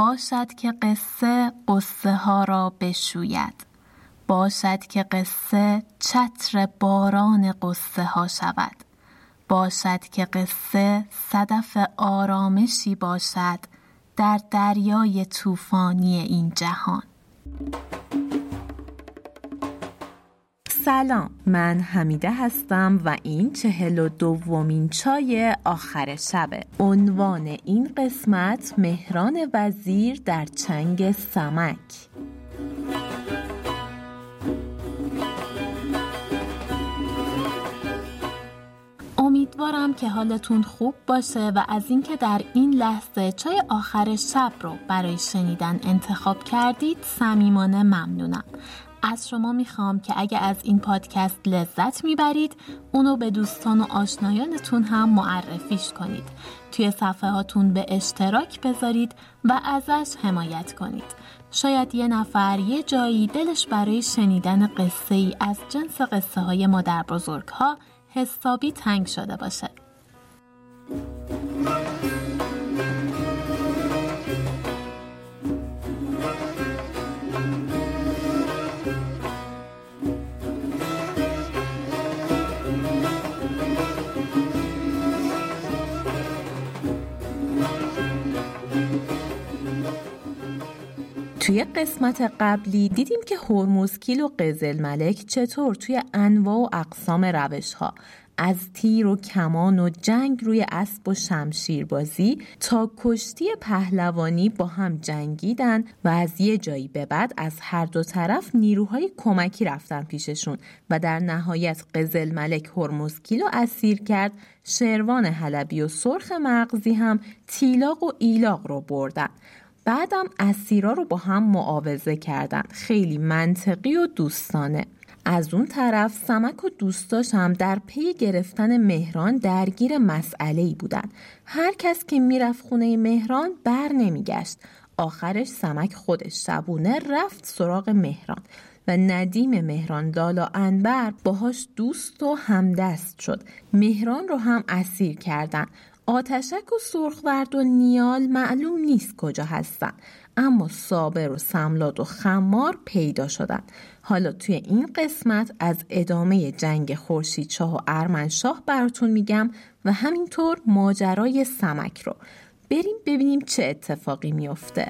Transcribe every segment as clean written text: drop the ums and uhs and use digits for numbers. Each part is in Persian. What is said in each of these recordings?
باشد که قصه قصه ها را بشوید، باشد که قصه چتر باران قصه ها شود، باشد که قصه صدف آرامشی باشد در دریای طوفانی این جهان. سلام، من حمیده هستم و این 42مین چای آخر شبه. عنوان این قسمت مهران وزیر در چنگ سمک. امیدوارم که حالتون خوب باشه و از اینکه در این لحظه چای آخر شب رو برای شنیدن انتخاب کردید صمیمانه ممنونم. از شما میخوام که اگه از این پادکست لذت میبرید اونو به دوستان و آشنایانتون هم معرفیش کنید. توی صفحاتون به اشتراک بذارید و ازش حمایت کنید. شاید یه نفر یه جایی دلش برای شنیدن قصه ای از جنس قصه های مادر بزرگ ها حسابی تنگ شده باشه. توی قسمت قبلی دیدیم که هرمزکیل و قزلملک چطور توی انواع و اقسام روش‌ها از تیر و کمان و جنگ روی اسب و شمشیربازی تا کشتی پهلوانی با هم جنگیدن و از یه جایی به بعد از هر دو طرف نیروهای کمکی رفتن پیششون و در نهایت قزلملک هرمزکیل رو اسیر کرد. شروان حلبی و سرخ مغزی هم تیلاق و ایلاق رو بردن. بعدم اسیرا رو با هم معاوضه کردن. خیلی منطقی و دوستانه. از اون طرف سمک و دوستاش هم در پی گرفتن مهران درگیر مسئله‌ای بودن. هر کس که میرفت خونه مهران بر نمیگشت. آخرش سمک خودش شبونه رفت سراغ مهران و ندیم مهران لالا عنبر باهاش دوست و همدست شد. مهران رو هم اسیر کردن. آتشک و سرخورد و نیال معلوم نیست کجا هستن، اما صابر و سملاد و خمار پیدا شدن. حالا توی این قسمت از ادامه جنگ خورشیدشاه و ارمنشاه براتون میگم و همینطور ماجرای سمک رو. بریم ببینیم چه اتفاقی میفته.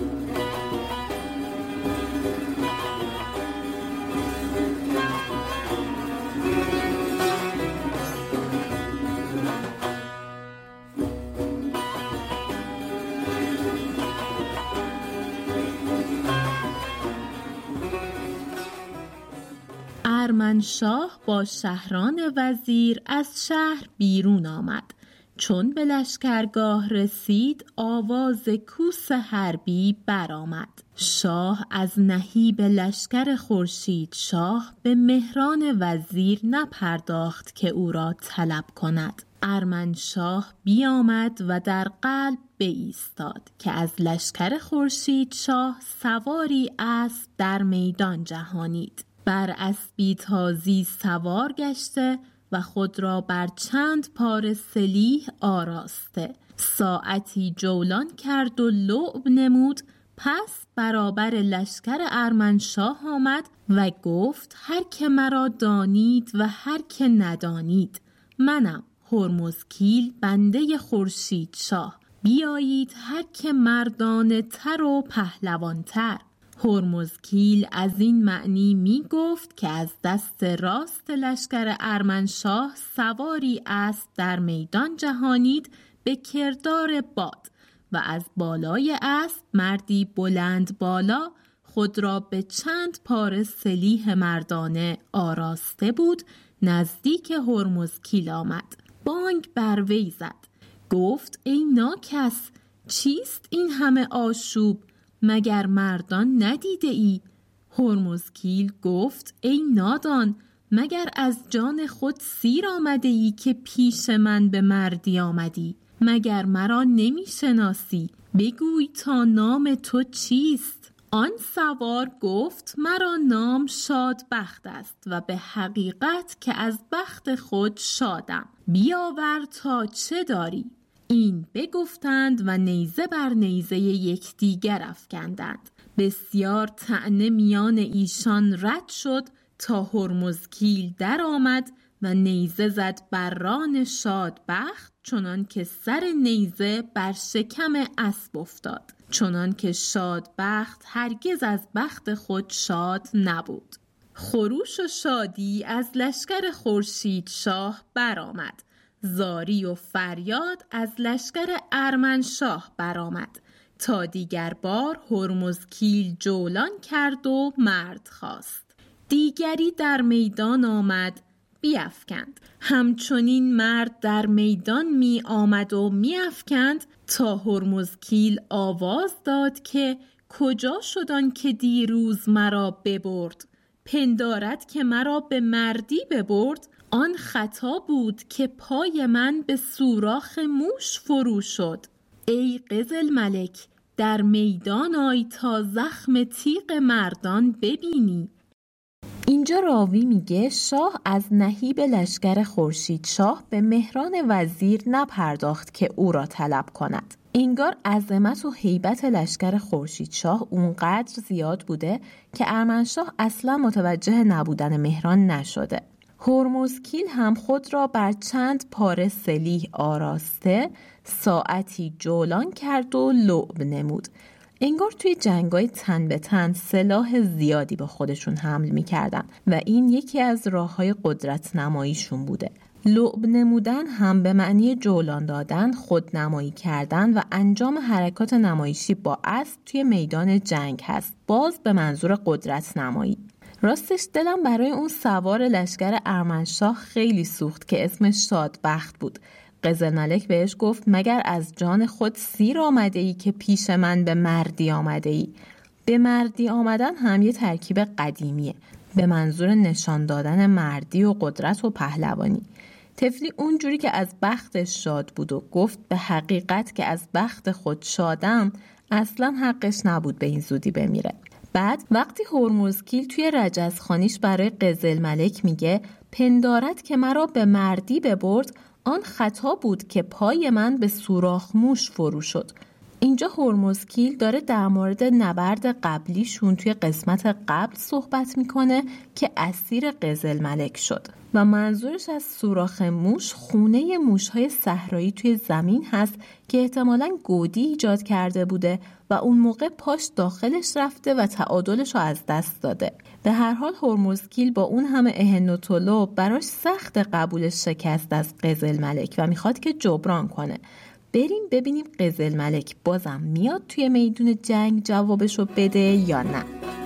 ارمنشاه با شهران وزیر از شهر بیرون آمد. چون به لشکرگاه رسید آواز کوس حربی برآمد. شاه از نهیب لشکر خورشید شاه به مهران وزیر نپرداخت که او را طلب کند. ارمنشاه بیامد و در قلب بایستاد که از لشکر خورشید شاه سواری اسب در میدان جهانید. بر اسبی تازی سوار گشته و خود را بر چند پاره سلیح آراسته. ساعتی جولان کرد و لعب نمود. پس برابر لشکر ارمنشاه آمد و گفت هر که مرا دانید و هر که ندانید، منم هرمزکیل بنده خورشید شاه. بیایید هر که مردانه تر و پهلوان تر. هرمزکیل از این معنی می گفت که از دست راست لشکر ارمنشاه سواری اسب در میدان جهانید به کردار باد و از بالای اسب مردی بلند بالا خود را به چند پاره سلیح مردانه آراسته بود. نزدیک هرمزکیل آمد. بانگ بر وی زد. گفت ای ناکس، چیست این همه آشوب؟ مگر مردان ندیده ای؟ هرمزکیل گفت ای نادان، مگر از جان خود سیر آمده ای که پیش من به مردی آمدی؟ مگر مرا نمی شناسی؟ بگوی تا نام تو چیست؟ آن سوار گفت مرا نام شادبخت است و به حقیقت که از بخت خود شادم. بیاور تا چه داری؟ این بگفتند و نیزه بر نیزه یکدیگر افکندند. بسیار طعنه میان ایشان رد شد تا هرمزکیل در آمد و نیزه زد بر ران شادبخت، چنان که سر نیزه بر شکم اسب افتاد، چنان که شادبخت هرگز از بخت خود شاد نبود. خروش و شادی از لشکر خورشیدشاه برآمد. زاری و فریاد از لشکر ارمنشاه برآمد. تا دیگر بار هرمزکیل جولان کرد و مرد خواست. دیگری در میدان آمد بیفکند. همچنین مرد در میدان می آمد و می افکند تا هرمزکیل آواز داد که کجا شدن که دیروز مرا ببرد؟ پندارد که مرا به مردی ببرد. آن خطا بود که پای من به سوراخ موش فرو شد. ای قزلملک، در میدان آی تا زخم تیغ مردان ببینی. اینجا راوی میگه شاه از نهیب لشکر خورشیدشاه به مهران وزیر نپرداخت که او را طلب کند. انگار عظمت و هیبت لشکر خورشیدشاه اونقدر زیاد بوده که ارمنشاه اصلا متوجه نبودن مهران نشده. هرمزکیل هم خود را بر چند پاره سلیح آراسته ساعتی جولان کرد و لعب نمود. انگار توی جنگای تن به تن سلاح زیادی با خودشون حمل می‌کردن و این یکی از راه‌های قدرت نماییشون بوده. لعب نمودن هم به معنی جولان دادن، خودنمایی کردن و انجام حرکات نمایشی با اسب توی میدان جنگ هست، باز به منظور قدرت نمایی. راستش دلم برای اون سوار لشکر ارمنشاه خیلی سوخت که اسمش شادبخت بود. قزلملک بهش گفت مگر از جان خود سیر آمده ای که پیش من به مردی آمده ای؟ به مردی آمدن هم یه ترکیب قدیمیه به منظور نشان دادن مردی و قدرت و پهلوانی. طفلی اونجوری که از بختش شاد بود و گفت به حقیقت که از بخت خود شادم، اصلا حقش نبود به این زودی بمیره. بعد وقتی هرمزکیل توی رجزخانیش برای قزلملک میگه پندارد که مرا به مردی ببرد، آن خطا بود که پای من به سوراخ موش فرو شد. اینجا هرمزکیل داره در مورد نبرد قبلیشون توی قسمت قبل صحبت میکنه که اسیر قزلملک شد و منظورش از سوراخ موش خونه موشهای صحرایی توی زمین هست که احتمالاً گودی ایجاد کرده بوده و اون موقع پاش داخلش رفته و تعادلش رو از دست داده. به هر حال هرمزکیل با اون همه اهن و طلب براش سخت قبول شکست از قزلملک و میخواد که جبران کنه. بریم ببینیم قزلملک بازم میاد توی میدون جنگ جوابشو بده یا نه.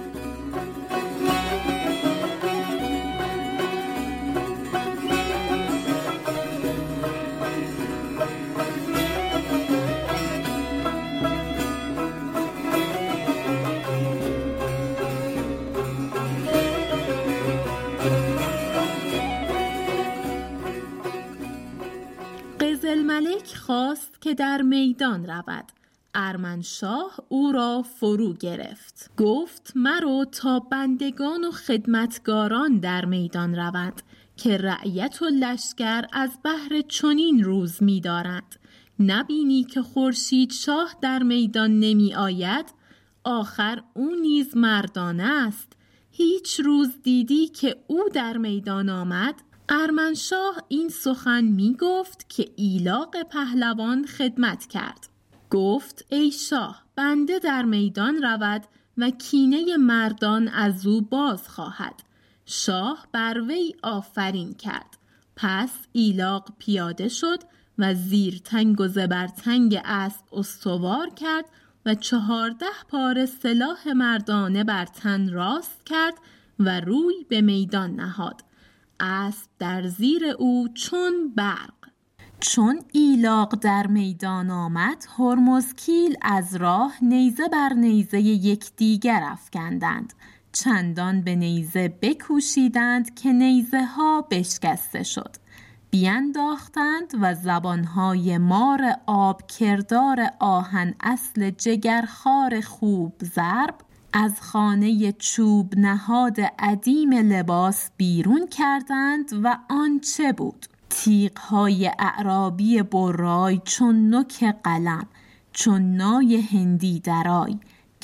قزلملک خواست که در میدان رود. ارمنشاه او را فرو گرفت. گفت مرو تا بندگان و خدمتگاران در میدان رود که رعیت و لشکر از بهر چنین روز می دارد. نبینی که خورشیدشاه در میدان نمی آید؟ آخر او نیز مردانه است. هیچ روز دیدی که او در میدان آمد؟ ارمنشاه این سخن می گفت که ایلاق پهلوان خدمت کرد. گفت ای شاه، بنده در میدان رود و کینه مردان از او باز خواهد. شاه بر وی آفرین کرد. پس ایلاق پیاده شد و زیر تنگ و زبر تنگ اسب استوار کرد و 14 پاره سلاح مردانه بر تن راست کرد و روی به میدان نهاد. اسب در زیر او چون برق. چون ایلاق در میدان آمد، هرمزکیل از راه نیزه بر نیزه یکدیگر افکندند. چندان به نیزه بکوشیدند که نیزه ها بشکسته شد. بینداختند و زبانهای مار آب کردار آهن اصل جگرخوار خوب ضرب از خانه چوب نهاد عدیم لباس بیرون کردند و آن چه بود؟ تیغ‌های اعرابی برای چون نوک قلم، چون نای هندی درای،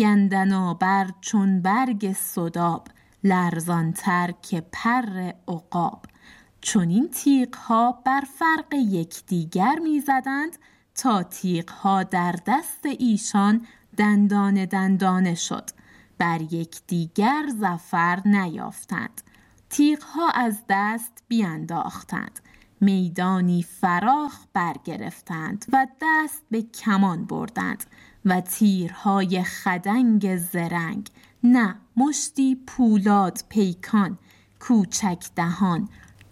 گندنابر چون برگ سداب، لرزانتر که پر عقاب. چون این تیغ‌ها بر فرق یکدیگر می‌زدند تا تیغ‌ها در دست ایشان دندانه دندانه شد، بر یکدیگر ظفر نیافتند. تیغ‌ها از دست بینداختند، میدانی فراخ برگرفتند و دست به کمان بردند و تیرهای خدنگ زرنگ، نه مشتی پولاد پیکان، کوچک دهان،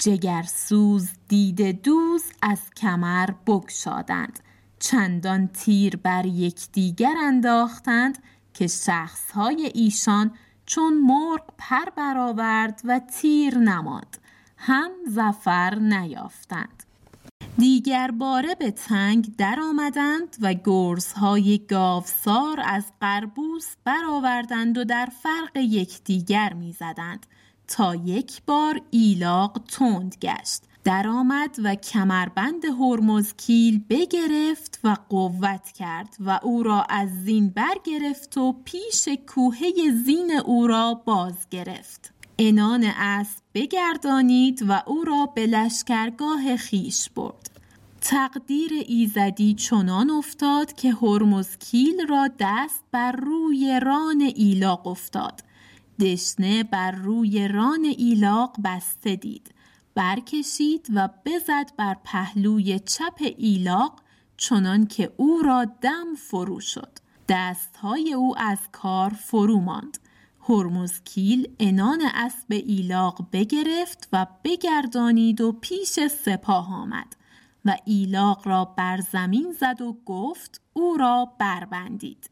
جگرسوز دیده دوز از کمر بگشادند. چندان تیر بر یکدیگر انداختند که شخصهای ایشان چون مرغ پر برآورد و تیر نماند، هم ظفر نیافتند. دیگر باره به تنگ در آمدند و گرزهای گاوسار از قربوس برآوردند و در فرق یکدیگر می‌زدند تا یک بار ایلاق تند گشت، در آمد و کمربند هرمزکیل بگرفت و قوت کرد و او را از زین برگرفت و پیش کوهه زین او را باز گرفت. عنان اسب بگردانید و او را به لشکرگاه خیش برد. تقدیر ایزدی چنان افتاد که هرمزکیل را دست بر روی ران ایلاق افتاد. دشنه بر روی ران ایلاق بسته دید، برکشید و بزد بر پهلوی چپ ایلاق چنان که او را دم فرو شد. دستهای او از کار فرو ماند. هرمزکیل عنان اسب ایلاق بگرفت و بگردانید و پیش سپاه آمد و ایلاق را بر زمین زد و گفت او را بربندید.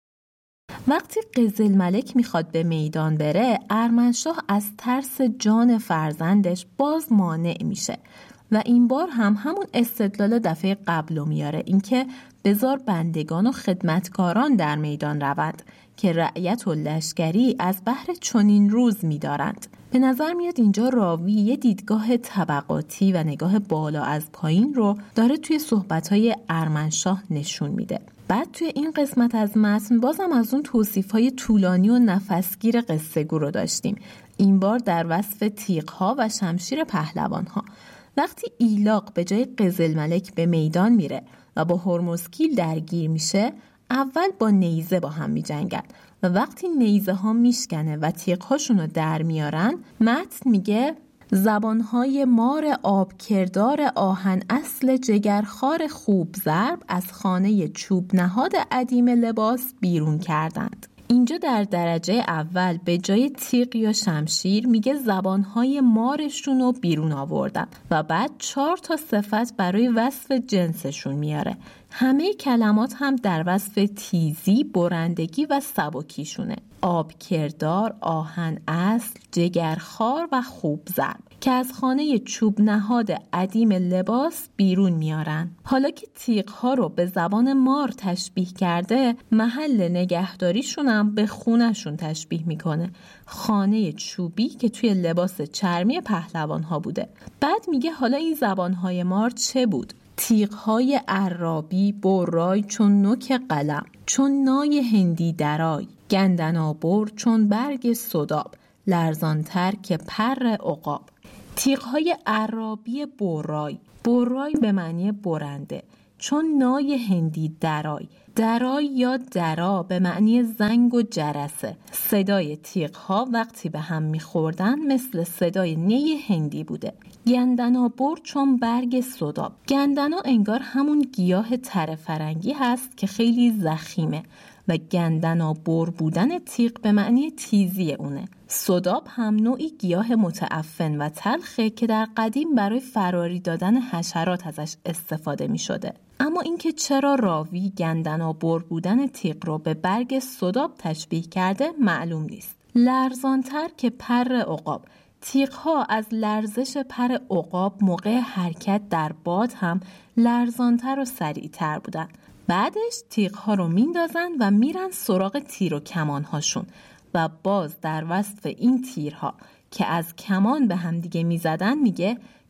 وقتی قزلملک میخواد به میدان بره، ارمنشاه از ترس جان فرزندش باز مانع میشه و این بار هم همون استدلال دفعه قبلو میاره، اینکه بذار بندگان و خدمتکاران در میدان روند که رعیت و لشکری از بهر چنین روز میدارند. به نظر میاد اینجا راوی یه دیدگاه طبقاتی و نگاه بالا از پایین رو داره توی صحبت‌های ارمنشاه نشون میده. بعد توی این قسمت از متن بازم از اون توصیف‌های طولانی و نفسگیر قصه گو رو داشتیم، این بار در وصف تیغ‌ها و شمشیر پهلوان‌ها. وقتی ایلاق به جای قزلملک به میدان میره و با هرمزکیل درگیر میشه، اول با نیزه با هم میجنگن و وقتی نیزه ها میشکنه و تیغ‌هاشون رو در میارن، متن میگه زبانهای مار آبکردار آهن اصل جگرخوار خوب ضرب از خانه چوب نهاد عدیم لباس بیرون کردند. اینجا در درجه اول به جای تیغ یا شمشیر میگه زبانهای مارشون رو بیرون آوردن و بعد 4 تا صفت برای وصف جنسشون میاره. همه کلمات هم در وصف تیزی، برندگی و سبکیشونه. آبکردار، آهن اصل، جگرخوار و خوب ضرب که از خانه چوب نهاد عدیم لباس بیرون میارن. حالا که تیغ‌ها رو به زبان مار تشبیه کرده، محل نگهداریشون هم به خونه‌شون تشبیه میکنه، خانه چوبی که توی لباس چرمی پهلوان‌ها بوده. بعد میگه حالا این زبان‌های مار چه بود؟ تیغ‌های عرابی برای چون نوک قلم، چون نای هندی درای، گندنابر چون برگ سداب، لرزانتر که پر عقاب. تیغ‌های عرابی برای به معنی برنده، چون نای هندی درای، درای یا درا به معنی زنگ و جرسه. صدای تیغ‌ها وقتی به هم می‌خوردن مثل صدای نی هندی بوده. گندنابر چون برگ سداب، گندنا انگار همون گیاه تره فرنگی هست که خیلی ضخیمه و گندنابر بودن تیغ به معنی تیزی اونه. سداب هم نوعی گیاه متعفن و تلخه که در قدیم برای فراری دادن حشرات ازش استفاده می شده. اما اینکه چرا راوی گندنابر بودن تیغ رو به برگ سداب تشبیه کرده معلوم نیست. لرزانتر که پر عقاب، تیغ‌ها از لرزش پر عقاب موقع حرکت در باد هم لرزانتر و سریعتر بودن. بعدش تیغ‌ها رو میندازن و میرن سراغ تیر و کمان‌هاشون و باز در وصف این تیرها که از کمان به هم دیگه میزدن میگه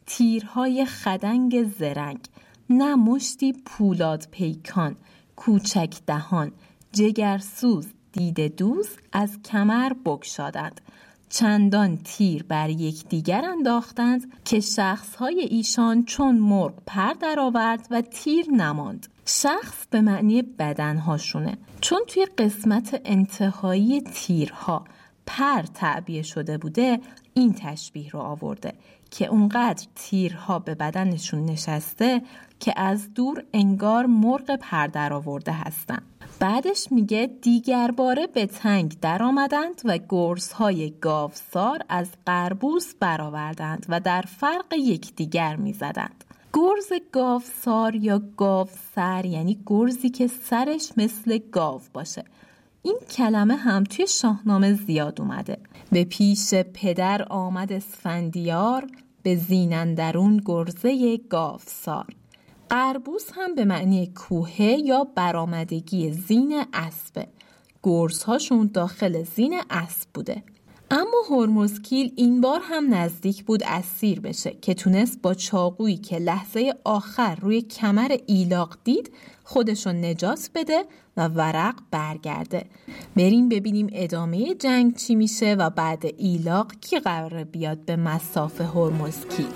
تیرهای خدنگ زرنگ، نه مشتی پولاد پیکان، کوچک دهان، جگرسوز، دیده دوز از کمر بگشادند. چندان تیر بر یکدیگر انداختند که شخصهای ایشان چون مرغ پر درآورد و تیر نماند. شخص به معنی بدنهاشونه، چون توی قسمت انتهایی تیرها پر تعبیه شده بوده این تشبیه رو آورده که اونقدر تیرها به بدنشون نشسته که از دور انگار مرغ پر درآورده هستن. بعدش میگه دیگر باره به تنگ در آمدند و گرزهای گاوسار از قربوس برآوردند و در فرق یکدیگر میزدند. گرز گاوسار یا گاوسر یعنی گرزی که سرش مثل گاو باشه. این کلمه هم توی شاهنامه زیاد اومده. به پیش پدر آمد اسفندیار، به زین اندرون گرزه گاوسار. قربوس هم به معنی کوهه یا برآمدگی زین اسبه. گرزهاشون داخل زین اسب بوده. اما هرمزکیل این بار هم نزدیک بود اسیر بشه که تونست با چاقویی که لحظه آخر روی کمر ایلاق دید خودشون نجات بده و ورق برگرده. بریم ببینیم ادامه جنگ چی میشه و بعد ایلاق کی قراره بیاد به مصاف هرمزکیل.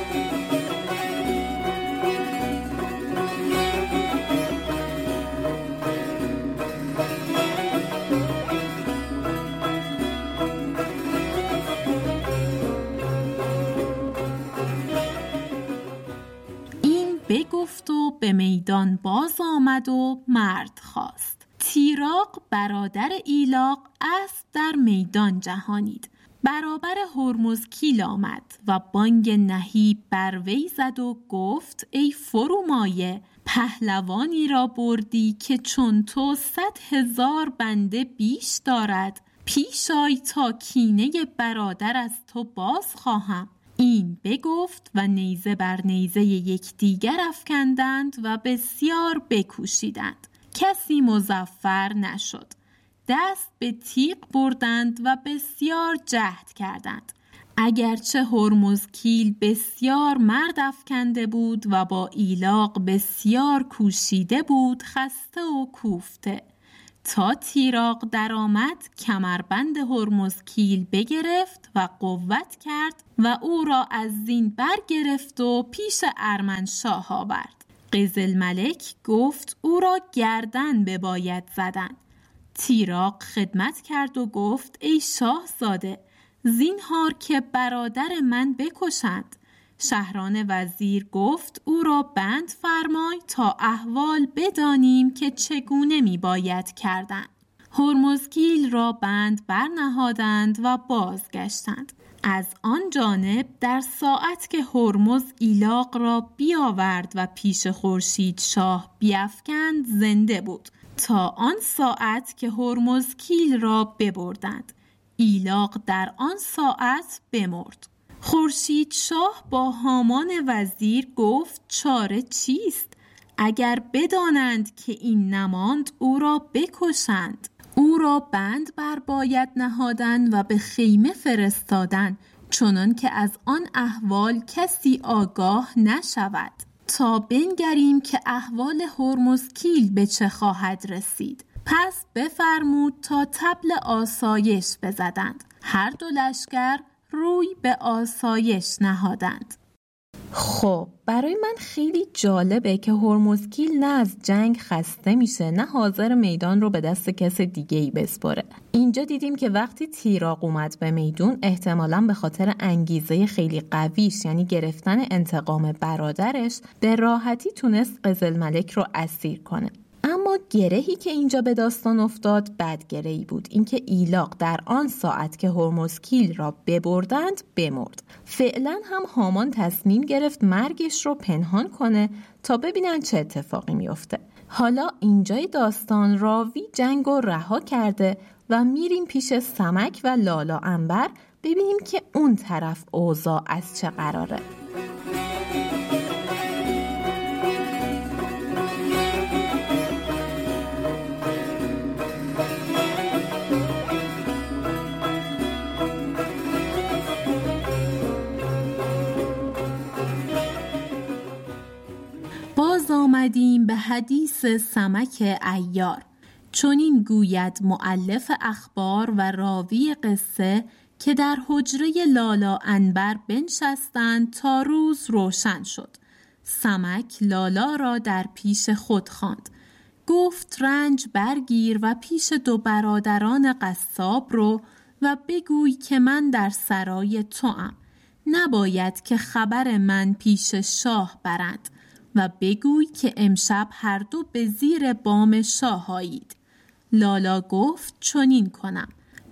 بگفت و به میدان باز آمد و مرد خواست. تیراق برادر ایلاق اسب در میدان جهانید. برابر هرمزکیل آمد و بانگ نهیب بر وی زد و گفت ای فرومایه، پهلوانی را بردی که چون تو 100,000 بنده بیش دارد. پیش آی تا کینه برادر از تو باز خواهم. این بگفت و نیزه بر نیزه یکدیگر افکندند و بسیار بکوشیدند. کسی مظفر نشد. دست به تیغ بردند و بسیار جهد کردند. اگرچه هرمزکیل بسیار مرد افکنده بود و با ایلاق بسیار کوشیده بود، خسته و کوفته. تا تیراق درآمد کمربند هرمزکیل بگرفت و قوت کرد و او را از زین برگرفت و پیش ارمنشاه آورد. قزلملک گفت او را گردن بباید زدن. تیراق خدمت کرد و گفت ای شاهزاده، زینهار که برادر من بکشند. شهران وزیر گفت او را بند فرمای تا احوال بدانیم که چگونه می باید کردن. هرمزکیل را بند برنهادند و بازگشتند. از آن جانب در ساعت که هرمز ایلاق را بیاورد و پیش خورشید شاه بیفکند زنده بود، تا آن ساعت که هرمزکیل را ببردند. ایلاق در آن ساعت بمرد. خورشید شاه با هامان وزیر گفت چاره چیست؟ اگر بدانند که این نماند او را بکشند. او را بند بر باید نهادن و به خیمه فرستادن، چنان که از آن احوال کسی آگاه نشود، تا بنگریم که احوال هرمزکیل به چه خواهد رسید. پس بفرمود تا طبل آسایش بزدند. هر دو لشکر روی به آسایش نهادند. خب برای من خیلی جالبه که هرمزکیل نه از جنگ خسته میشه نه حاضر میدان رو به دست کس دیگه‌ای بسپاره. اینجا دیدیم که وقتی تیراق اومد به میدون احتمالاً به خاطر انگیزه خیلی قویش یعنی گرفتن انتقام برادرش به راحتی تونست قزلملک رو اسیر کنه. اما گرهی که اینجا به داستان افتاد بد گرهی بود، اینکه ایلاق در آن ساعت که هرمزکیل را ببردند بمرد. فعلا هم هامان تصمیم گرفت مرگش رو پنهان کنه تا ببینن چه اتفاقی میفته. حالا اینجای داستان راوی جنگ رو رها کرده و میریم پیش سمک و لالا عنبر ببینیم که اون طرف اوضاع از چه قراره. حدیث سمک عیار. چنین گوید مؤلف اخبار و راوی قصه که در حجره لالا عنبر بنشستند تا روز روشن شد. سمک لالا را در پیش خود خواند. گفت رنج برگیر و پیش 2 برادران قصاب رو و بگوی که من در سرای توام. نباید که خبر من پیش شاه برند و بگوی که امشب هر دو به زیر بام شاه آیید. لالا گفت چنین کنم.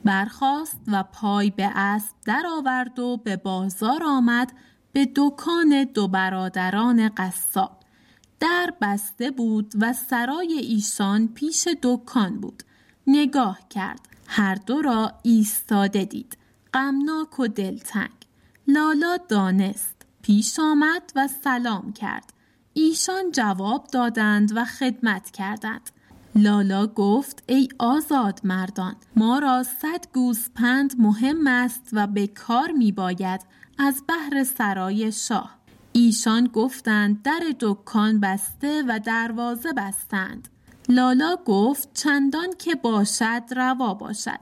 برخاست و پای به اسب در آورد و به بازار آمد به دکان 2 برادران قصاب. در بسته بود و سرای ایشان پیش دکان بود. نگاه کرد. هر دو را ایستاده دید. غمناک و دلتنگ. لالا دانست. پیش آمد و سلام کرد. ایشان جواب دادند و خدمت کردند. لالا گفت ای آزاد مردان، ما را 100 گوسپند مهم است و به کار می باید از بهر سرای شاه. ایشان گفتند در دکان بسته و دروازه بستند. لالا گفت چندان که باشد روا باشد.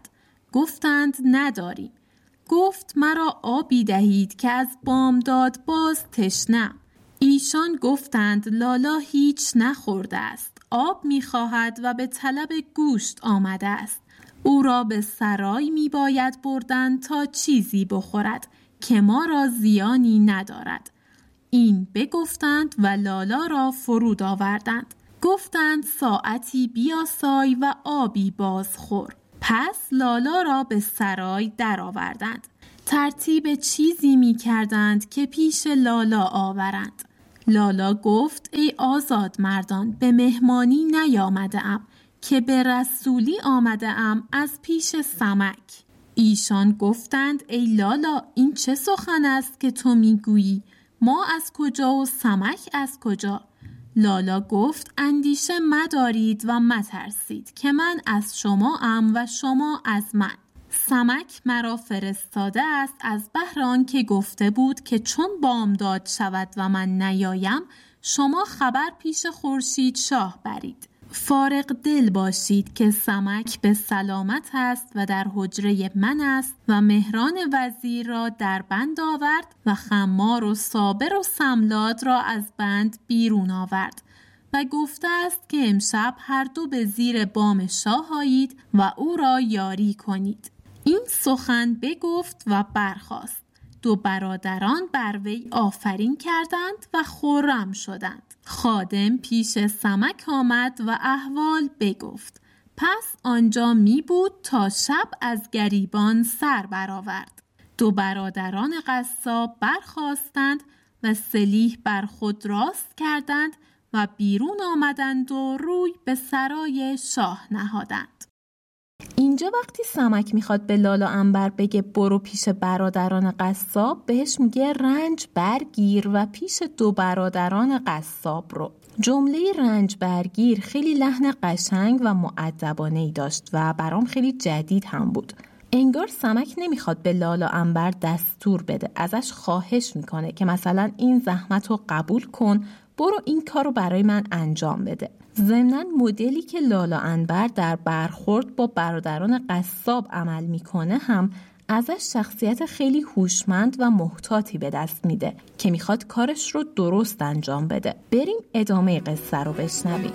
گفتند نداریم. گفت مرا آبی دهید که از بامداد باز تشنم. ایشان گفتند لالا هیچ نخورده است. آب می‌خواهد و به طلب گوشت آمده است. او را به سرای می‌باید بردن تا چیزی بخورد که ما را زیانی ندارد. این بگفتند و لالا را فرود آوردند. گفتند ساعتی بیاسای و آبی بازخور. پس لالا را به سرای در آوردند. ترتیب چیزی می کردند که پیش لالا آورند. لالا گفت ای آزاد مردان، به مهمانی نیامده ام که به رسولی آمده ام از پیش سمک. ایشان گفتند ای لالا، این چه سخن است که تو می گویی؟ ما از کجا و سمک از کجا؟ لالا گفت اندیشه مدارید و مترسید که من از شما ام و شما از من. سمک مرا فرستاده است از بهر آن که گفته بود که چون بامداد شود و من نیایم شما خبر پیش خورشید شاه برید. فارغ دل باشید که سمک به سلامت است و در حجره من است و مهران وزیر را در بند آورد و خمار و صابر و سملات را از بند بیرون آورد و گفته است که امشب هر دو به زیر بام شاه آیید و او را یاری کنید. این سخن بگفت و برخاست. 2 برادران بر وی آفرین کردند و خرم شدند. خادم پیش سمک آمد و احوال بگفت. پس آنجا می بود تا شب از گریبان سر برآورد. 2 برادران قصاب برخاستند و سلیح بر خود راست کردند و بیرون آمدند و روی به سرای شاه نهادند. اینجا وقتی سمک میخواد به لالا عنبر بگه برو پیش برادران قصاب، بهش میگه رنج برگیر و پیش 2 برادران قصاب رو. جمله رنج برگیر خیلی لحن قشنگ و مؤدبانه‌ای داشت و برام خیلی جدید هم بود. انگار سمک نمیخواد به لالا عنبر دستور بده، ازش خواهش میکنه که مثلا این زحمت رو قبول کن، برو این کار رو برای من انجام بده. ضمناً مدلی که لالا عنبر در برخورد با برادران قصاب عمل میکنه هم ازش شخصیت خیلی هوشمند و محتاطی به دست میده که میخواد کارش رو درست انجام بده. بریم ادامه قصه رو بشنویم.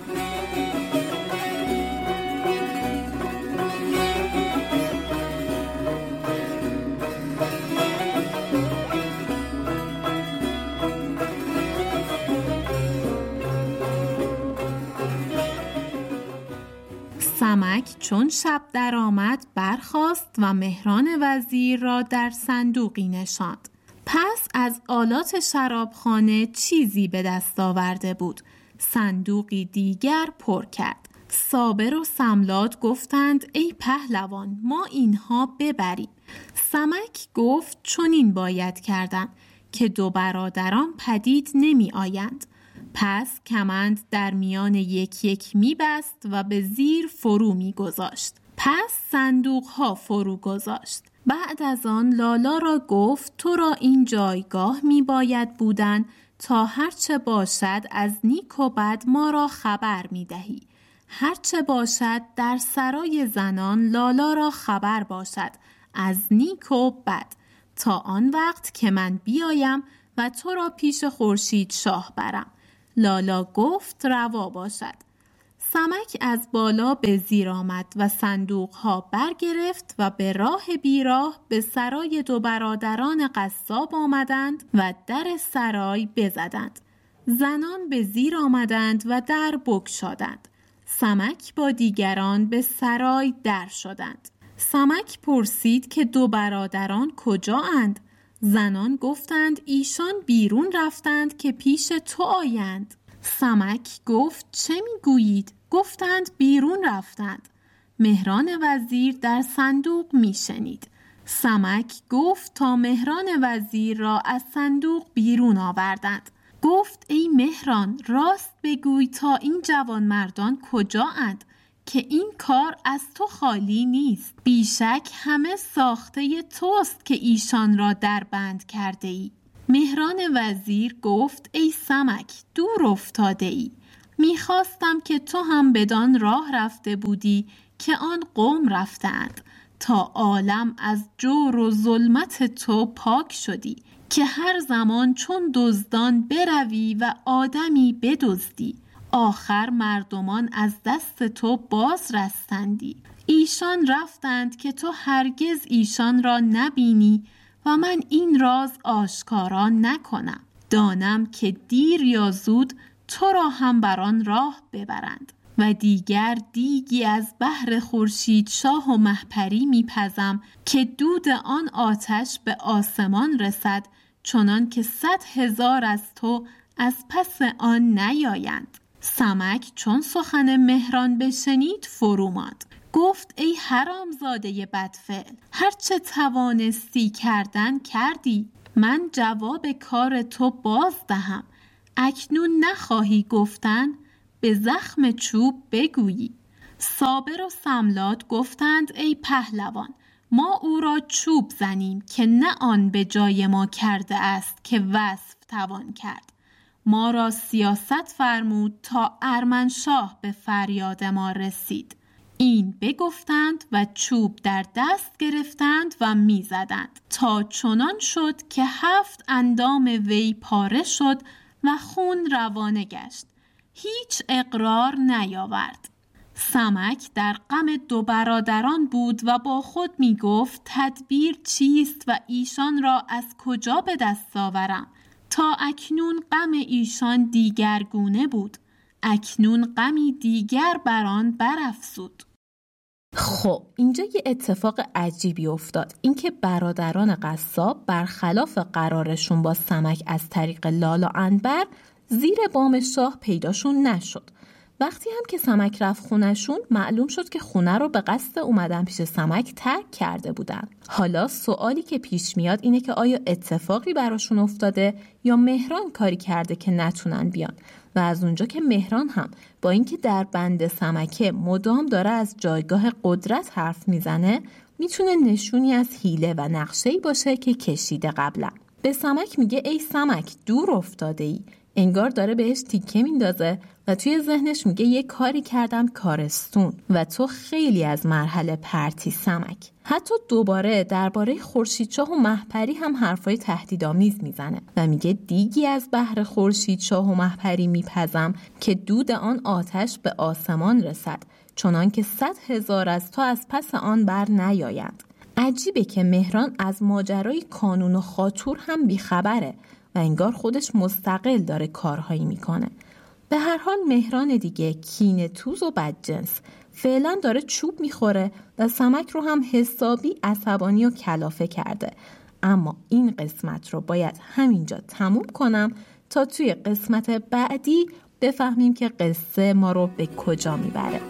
سمک چون شب در آمد برخاست و مهران وزیر را در صندوقی نشاند. پس از آلات شرابخانه چیزی به دست آورده بود. صندوقی دیگر پر کرد. صابر و سملات گفتند ای پهلوان، ما اینها ببریم. سمک گفت چنین باید کردن که 2 برادران پدید نمی آیند. پس کمند در میان یک می بست و به زیر فرو می گذاشت. پس صندوق ها فرو گذاشت. بعد از آن لالا را گفت تو را این جایگاه می باید بودن تا هرچه باشد از نیک و بد ما را خبر می دهی. هرچه باشد در سرای زنان لالا را خبر باشد از نیک و بد، تا آن وقت که من بیایم و تو را پیش خورشید شاه برم. لالا گفت روا باشد. سمک از بالا به زیر آمد و صندوقها برگرفت و به راه بیراه به سرای دو برادران قصاب آمدند و در سرای بزدند. زنان به زیر آمدند و در بگشادند. سمک با دیگران به سرای در شدند. سمک پرسید که دو برادران کجا اند؟ زنان گفتند ایشان بیرون رفتند که پیش تو آیند. سمک گفت چه میگویید؟ گفتند بیرون رفتند. مهران وزیر در صندوق میشنید. سمک گفت تا مهران وزیر را از صندوق بیرون آوردند. گفت ای مهران، راست بگوی تا این جوانمردان کجا اند که این کار از تو خالی نیست. بیشک همه ساخته توست که ایشان را در بند کرده ای. مهران وزیر گفت ای سمک، دور افتاده ای. میخواستم که تو هم بدان راه رفته بودی که آن قوم رفتند، تا عالم از جور و ظلمت تو پاک شدی، که هر زمان چون دزدان بروی و آدمی بدزدی. آخر مردمان از دست تو باز رستندی. ایشان رفتند که تو هرگز ایشان را نبینی و من این راز آشکارا نکنم. دانم که دیر یا زود تو را هم بر آن راه ببرند. و دیگر دیگی از بحر خورشید شاه و مهپری میپزم که دود آن آتش به آسمان رسد، چنان که 100,000 از تو از پس آن نیایند. سمک چون سخن مهران بشنید فرو ماند. گفت ای حرامزاده بدفعل، هرچه توانستی کردن کردی. من جواب کار تو باز دهم. اکنون نخواهی گفتن، به زخم چوب بگویی. صابر و سملات گفتند ای پهلوان، ما او را چوب زنیم که نه آن به جای ما کرده است که وصف توان کرد. ما را سیاست فرمود تا ارمنشاه به فریاد ما رسید. این بگفتند و چوب در دست گرفتند و می زدند تا چنان شد که 7 اندام وی پاره شد و خون روانه گشت. هیچ اقرار نیاورد. سمک در غم دو برادران بود و با خود می گفت تدبیر چیست و ایشان را از کجا به دست آورم؟ تا اکنون غم ایشان دیگرگونه بود. اکنون غمی دیگر بر آن برافزود. خب اینجا یه اتفاق عجیبی افتاد. اینکه برادران قصاب برخلاف قرارشون با سمک از طریق لالا عنبر زیر بام شاه پیداشون نشد. وقتی هم که سمک رفت خونشون، معلوم شد که خونه رو به قصد اومدن پیش سمک ترک کرده بودن. حالا سوالی که پیش میاد اینه که آیا اتفاقی براشون افتاده یا مهران کاری کرده که نتونن بیان؟ و از اونجا که مهران هم با اینکه در بند سمکه مدام داره از جایگاه قدرت حرف میزنه، میتونه نشونی از حیله و نقشه‌ای باشه که کشیده قبلا. به سمک میگه ای سمک، دور افتاده ای. انگار داره بهش تیکه میندازه و توی ذهنش میگه یه کاری کردم کارستون و تو خیلی از مرحله پرتی سمک. حتی دوباره درباره خورشیدشاه و مهپری هم حرفای تهدیدآمیز میزنه و میگه دیگی از بحر خورشیدشاه و مهپری میپزم که دود آن آتش به آسمان رسد، چنان که 100,000 از تو از پس آن بر نیایند. عجیبه که مهران از ماجرای کانون و خاطور هم بیخبره و انگار خودش مستقل داره کارهایی میکنه. به هر حال مهران دیگه کینه توز و بدجنس فعلا داره چوب میخوره و سمک رو هم حسابی عصبانی و کلافه کرده. اما این قسمت رو باید همینجا تموم کنم تا توی قسمت بعدی بفهمیم که قصه ما رو به کجا میبره.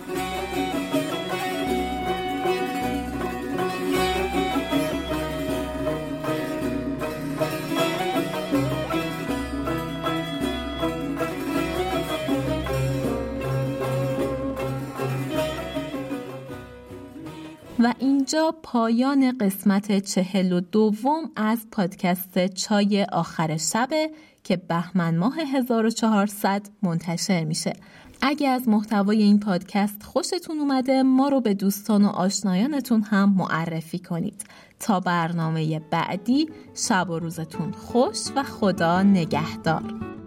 و اینجا پایان قسمت 42 از پادکست چای آخر شبه که بهمن ماه 1400 منتشر میشه. اگه از محتوای این پادکست خوشتون اومده ما رو به دوستان و آشنایانتون هم معرفی کنید. تا برنامه بعدی شب و روزتون خوش و خدا نگهدار.